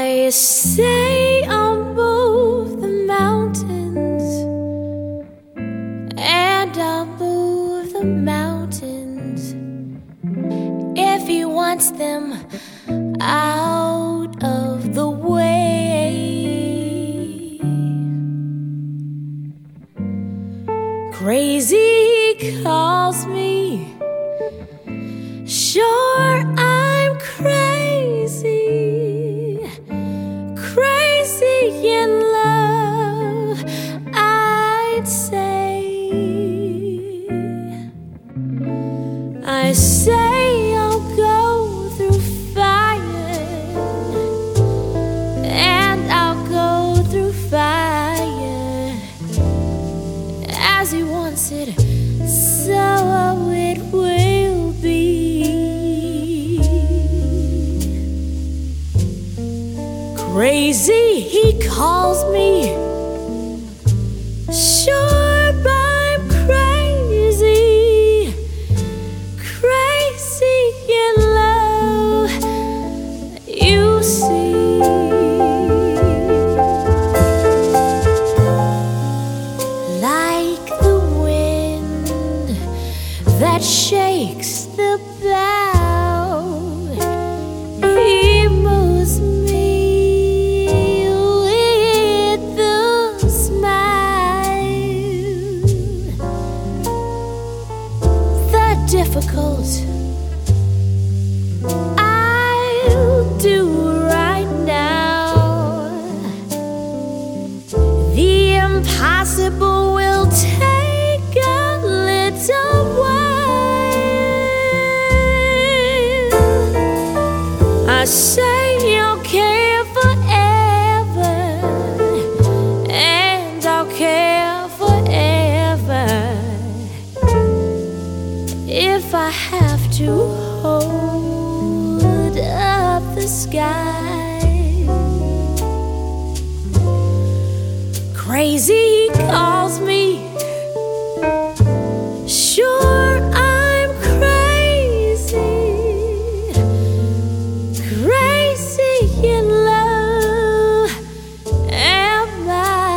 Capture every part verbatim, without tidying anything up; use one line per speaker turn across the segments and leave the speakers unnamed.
I say I'll move the mountains, and I'll move the mountains if he wants them out of the way. Crazy he calls me, sure I'm crazy, crazy in love, I'd say. I say I'll go through fire, and I'll go through fire as he wants it, so it will be. Crazy he calls me, sure I'm crazy, crazy in love, you see. Like the wind that shakes the bough, he moves me with the smile. The difficult I'll do right now, the impossible will take a little while. I say I'll care forever, and I'll care forever if I have to hold up the sky. Crazy he calls me, sure I'm crazy, crazy in love am I.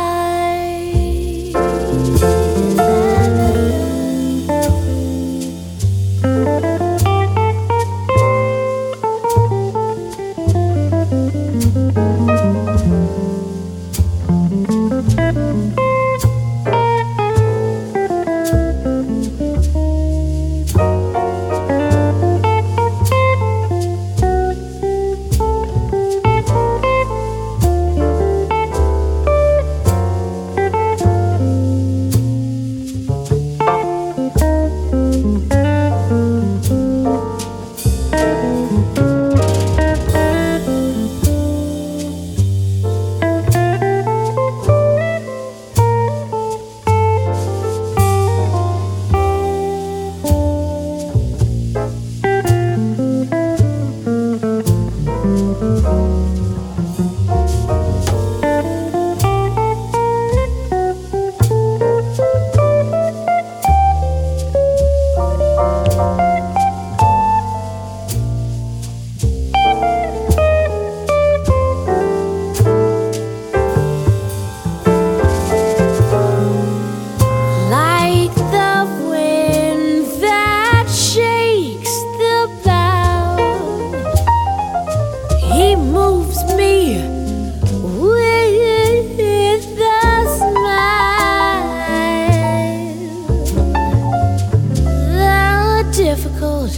Difficult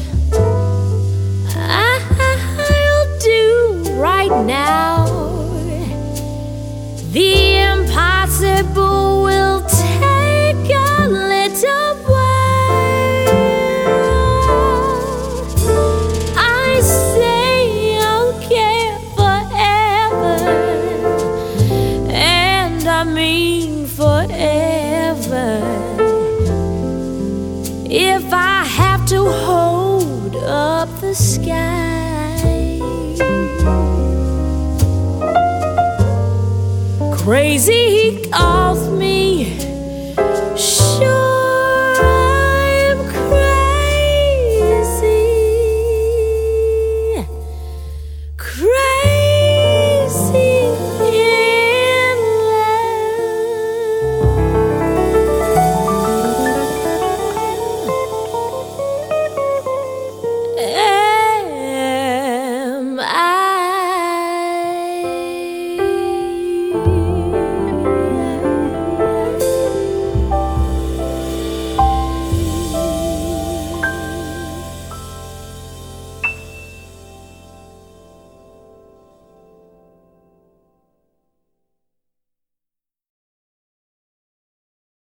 I'll do right now, the impossible will take a little while. I say I'll care forever, and I mean forever, if I have to hold up the sky. Crazy he calls me,